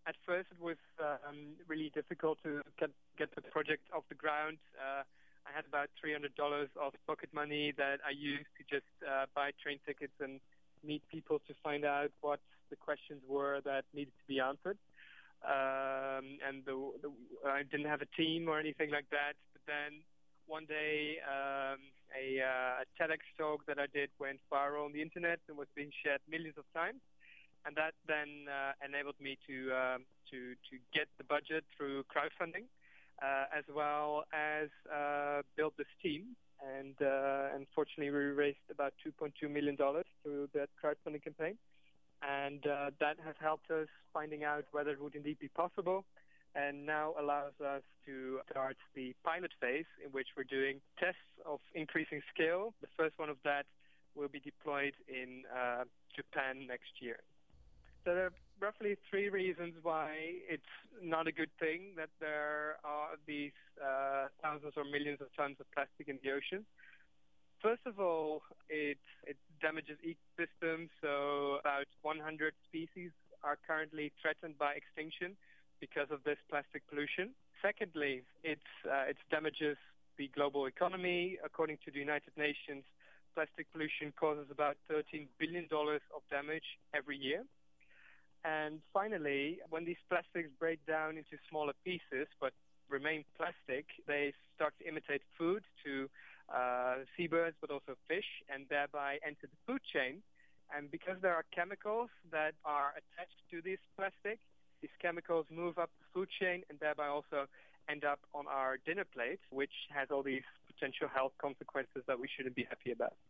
At first, it was really difficult to get the project off the ground. I had about $300 of pocket money that I used to just buy train tickets and meet people to find out what the questions were that needed to be answered. And I didn't have a team or anything like that. But then one day, a TEDx talk that I did went viral on the internet and was being shared millions of times. And that then enabled me to get the budget through crowdfunding, as well as build this team. And unfortunately, we raised about $2.2 million through that crowdfunding campaign. And that has helped us finding out whether it would indeed be possible, and now allows us to start the pilot phase in which we're doing tests of increasing scale. The first one of that will be deployed in Japan next year. So there are roughly three reasons why it's not a good thing that there are these thousands or millions of tons of plastic in the ocean. First of all, it damages ecosystems, so about 100 species are currently threatened by extinction because of this plastic pollution. Secondly, it damages the global economy. According to the United Nations, plastic pollution causes about $13 billion of damage every year. And finally, when these plastics break down into smaller pieces but remain plastic, they start to imitate food to seabirds but also fish, and thereby enter the food chain. And because there are chemicals that are attached to this plastic, these chemicals move up the food chain and thereby also end up on our dinner plate, which has all these potential health consequences that we shouldn't be happy about.